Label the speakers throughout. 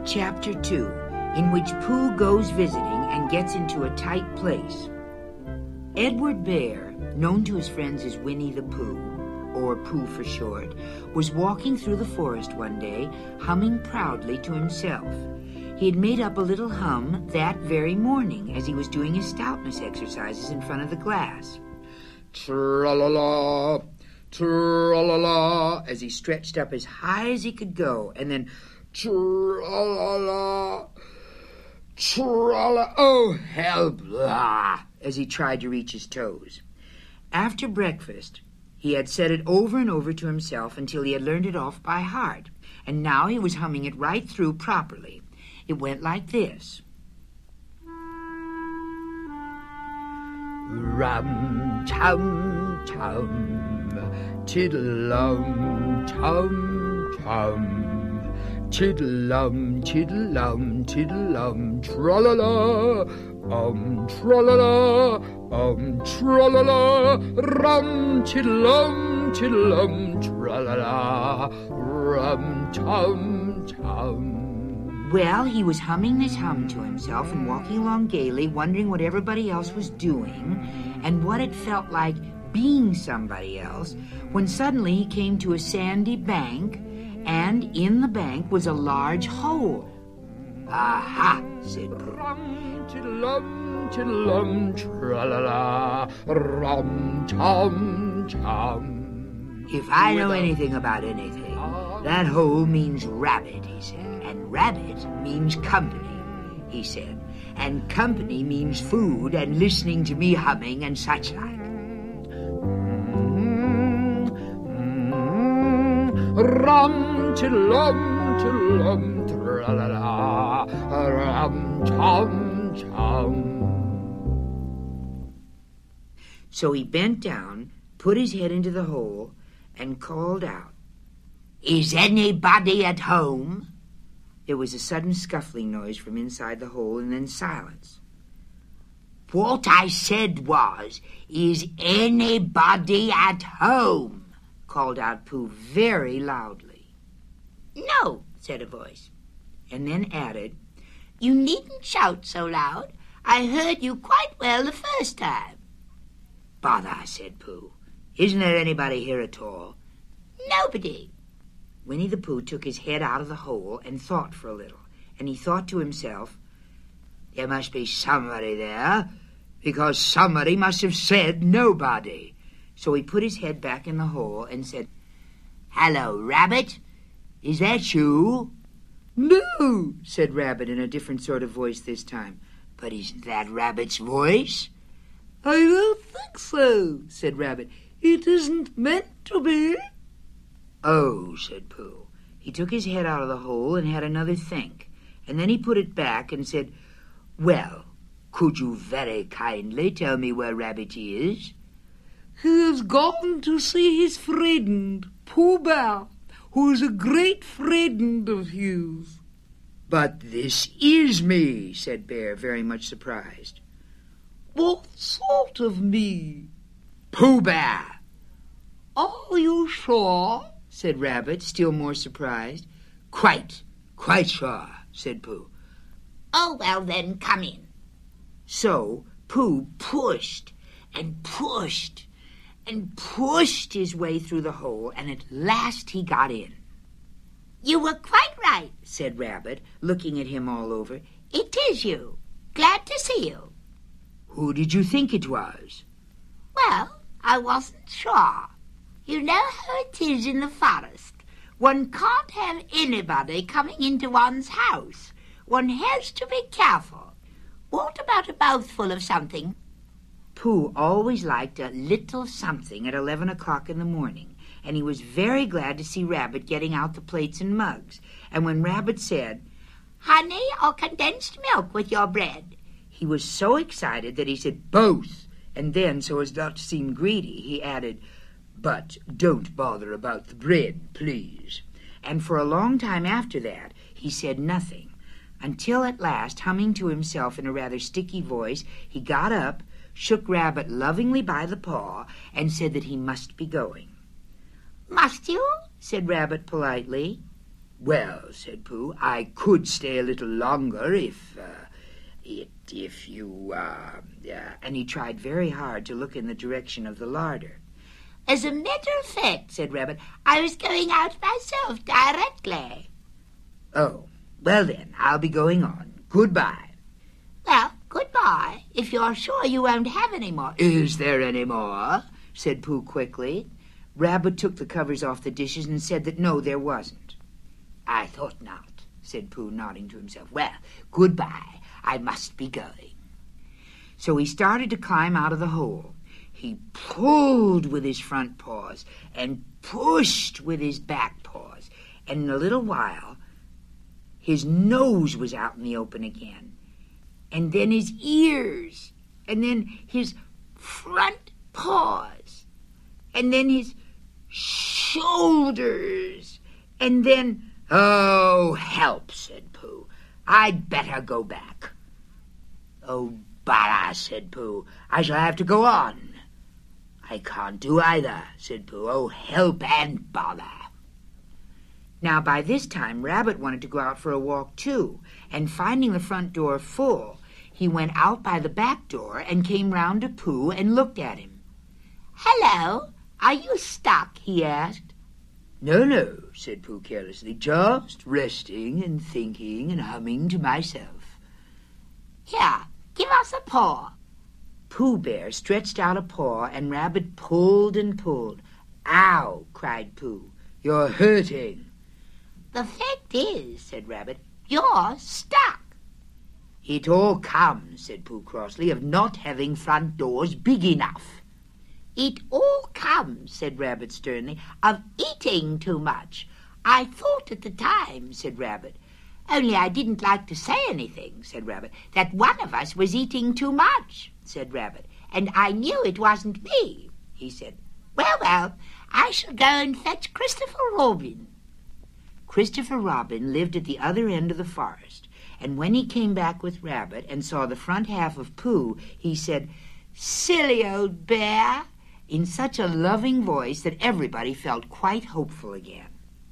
Speaker 1: Chapter 2, in which Pooh goes visiting and gets into a tight place. Edward Bear, known to his friends as Winnie the Pooh, or Pooh for short, was walking through the forest one day, humming proudly to himself. He had made up a little hum that very morning as he was doing his stoutness exercises in front of the glass. Tra-la-la, tra-la-la, as he stretched up as high as he could go, and then tra-la-la, tra-la, oh, help, blah, as he tried to reach his toes. After breakfast, he had said it over and over to himself until he had learned it off by heart, and now he was humming it right through properly. It went like this. Rum-tum-tum, tiddle-um-tum-tum. Tiddle-um, tiddle-um, tiddle-um, tra-la-la, tra-la-la, tra-la-la, rum, tiddle-um, tiddle-um, tra-la-la, rum-tum-tum. Well, he was humming this hum to himself and walking along gaily, wondering what everybody else was doing and what it felt like being somebody else, when suddenly he came to a sandy bank, and in the bank was a large hole. Aha, said Pooh. Rum-tiddle-um, tiddle-um, tra-la-la, rum-tum-tum. If I know anything about anything, that hole means rabbit, he said. And rabbit means company, he said. And company means food and listening to me humming and such like. Rum-tiddle-um, tiddle-um, tra-la-la, rum-tum-tum. So he bent down, put his head into the hole, and called out, "Is anybody at home?" There was a sudden scuffling noise from inside the hole, and then silence. "What I said was, is anybody at home?" called out Pooh very loudly. "No," said a voice, and then added, "You needn't shout so loud. I heard you quite well the first time." "Bother," said Pooh. "Isn't there anybody here at all?" "Nobody." Winnie the Pooh took his head out of the hole and thought for a little, and he thought to himself, "There must be somebody there, because somebody must have said nobody." So he put his head back in the hole and said, "Hello, Rabbit. Is that you?" "No," said Rabbit in a different sort of voice this time. "But isn't that Rabbit's voice?" "I don't think so," said Rabbit. "It isn't meant to be." "Oh," said Pooh. He took his head out of the hole and had another think, and then he put it back and said, "Well, could you very kindly tell me where Rabbit is?" "He has gone to see his friend, Pooh Bear, who is a great friend of his." "But this is me," said Bear, very much surprised. "What sort of me?" "Pooh Bear." "Are you sure?" said Rabbit, still more surprised. Quite sure," said Pooh. "Oh, well then, come in." So Pooh pushed and pushed and pushed his way through the hole, and at last he got in. "You were quite right," said Rabbit, looking at him all over. "It is you. Glad to see you." "Who did you think it was?" "Well, I wasn't sure. You know how it is in the forest. One can't have anybody coming into one's house. One has to be careful. What about a mouthful of something?" Pooh always liked a little something at 11 o'clock in the morning, and he was very glad to see Rabbit getting out the plates and mugs. And when Rabbit said, "Honey or condensed milk with your bread?" he was so excited that he said both, and then, so as not to seem greedy, he added, "But don't bother about the bread, please." And for a long time after that, he said nothing, until at last, humming to himself in a rather sticky voice, he got up, shook Rabbit lovingly by the paw, and said that he must be going. "Must you?" said Rabbit politely. "Well," said Pooh, "I could stay a little longer if you, and he tried very hard to look in the direction of the larder.
Speaker 2: "As a matter of fact," said Rabbit, "I was going out myself directly."
Speaker 1: "Oh, well then, I'll be going on. Goodbye."
Speaker 2: "Well, goodbye, if you're sure you won't have any more."
Speaker 1: "Is there any more?" said Pooh quickly. Rabbit took the covers off the dishes and said that no, there wasn't. "I thought not," said Pooh, nodding to himself. "Well, goodbye. I must be going." So he started to climb out of the hole. He pulled with his front paws and pushed with his back paws, and in a little while his nose was out in the open again, and then his ears, and then his front paws, and then his shoulders, and then... "Oh, help," said Pooh. "I'd better go back." "Oh, bother," said Pooh. "I shall have to go on." "I can't do either," said Pooh. "Oh, help and bother." Now, by this time, Rabbit wanted to go out for a walk, too, and finding the front door full, he went out by the back door and came round to Pooh and looked at him.
Speaker 2: "Hello, are you stuck?" he asked.
Speaker 1: "No, no," said Pooh carelessly, "just resting and thinking and humming to myself."
Speaker 2: "Here, give us a paw."
Speaker 1: Pooh Bear stretched out a paw, and Rabbit pulled and pulled. "Ow!" cried Pooh. "You're hurting."
Speaker 2: "The fact is," said Rabbit, "you're stuck."
Speaker 1: "It all comes," said Pooh crossly, "of not having front doors big enough."
Speaker 2: "It all comes," said Rabbit sternly, "of eating too much." "I thought at the time," said Rabbit, "only I didn't like to say anything," said Rabbit, "that one of us was eating too much," said Rabbit, "and I knew it wasn't me," he said. Well, I shall go and fetch Christopher Robin."
Speaker 1: Christopher Robin lived at the other end of the forest, and when he came back with Rabbit and saw the front half of Pooh, he said, "Silly old bear," in such a loving voice that everybody felt quite hopeful again.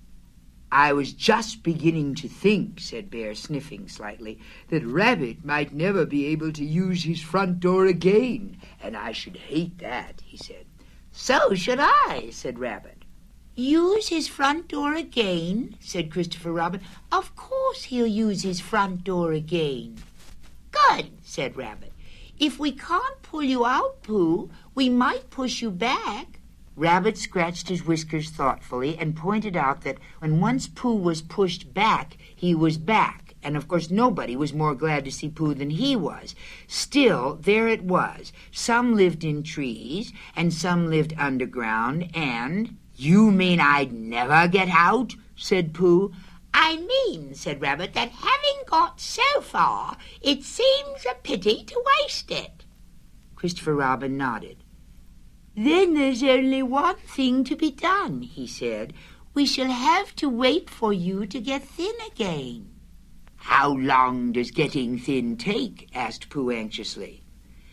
Speaker 1: "I was just beginning to think," said Bear, sniffing slightly, "that Rabbit might never be able to use his front door again, and I should hate that," he said.
Speaker 2: "So should I," said Rabbit. "Use his front door again?" said Christopher Robin. "Of course he'll use his front door again." "Good," said Rabbit. "If we can't pull you out, Pooh, we might push you back."
Speaker 1: Rabbit scratched his whiskers thoughtfully and pointed out that when once Pooh was pushed back, he was back, and of course nobody was more glad to see Pooh than he was. Still, there it was. Some lived in trees, and some lived underground, and... "You mean I'd never get out?" said Pooh.
Speaker 2: "I mean," said Rabbit, "that having got so far, it seems a pity to waste it."
Speaker 1: Christopher Robin nodded. "Then there's only one thing to be done," he said. "We shall have to wait for you to get thin again." "How long does getting thin take?" asked Pooh anxiously.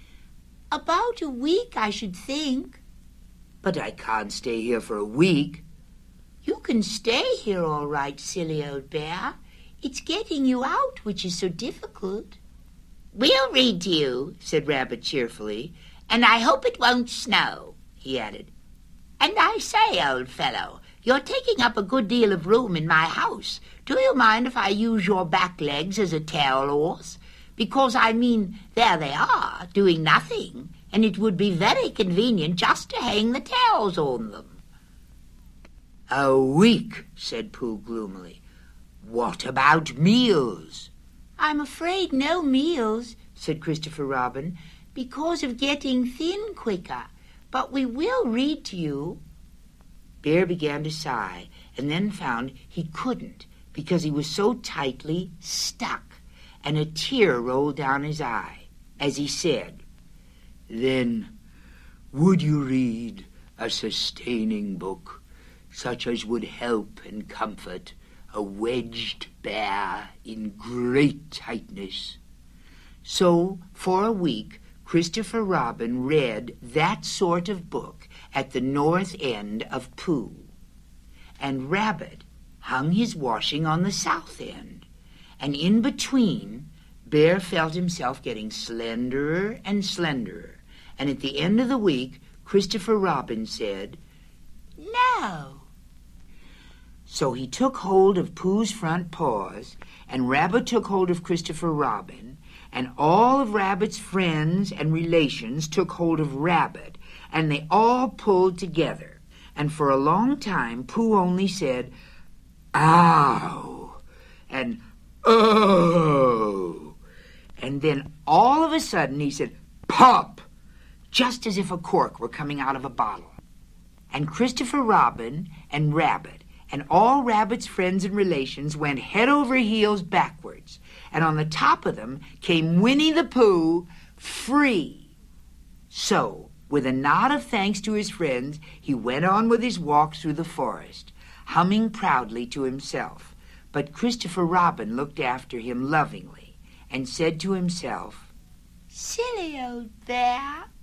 Speaker 2: "About a week, I should think."
Speaker 1: "But I can't stay here for a week."
Speaker 2: "You can stay here all right, silly old bear. It's getting you out which is so difficult." "We'll read to you," said Rabbit cheerfully, "and I hope it won't snow," he added. "And I say, old fellow, you're taking up a good deal of room in my house. Do you mind if I use your back legs as a tail horse? Because, I mean, there they are, doing nothing, and it would be very convenient just to hang the tails on them."
Speaker 1: "A week," said Pooh gloomily. "What about meals?"
Speaker 2: "I'm afraid no meals," said Christopher Robin, "because of getting thin quicker. But we will read to you."
Speaker 1: Bear began to sigh, and then found he couldn't because he was so tightly stuck, and a tear rolled down his eye as he said, "Then would you read a sustaining book, such as would help and comfort a wedged bear in great tightness?" So, for a week, Christopher Robin read that sort of book at the north end of Pooh. And Rabbit, hung his washing on the south end, and in between, Bear felt himself getting slenderer and slenderer, and at the end of the week, Christopher Robin said,
Speaker 2: "No."
Speaker 1: So he took hold of Pooh's front paws, and Rabbit took hold of Christopher Robin, and all of Rabbit's friends and relations took hold of Rabbit, and they all pulled together. And for a long time, Pooh only said, "Ow," and "Oh." And then all of a sudden he said, "Pop," just as if a cork were coming out of a bottle. And Christopher Robin and Rabbit and all Rabbit's friends and relations went head over heels backwards, and on the top of them came Winnie the Pooh, free. So, with a nod of thanks to his friends, he went on with his walk through the forest, humming proudly to himself. But Christopher Robin looked after him lovingly and said to himself,
Speaker 2: "Silly old bear."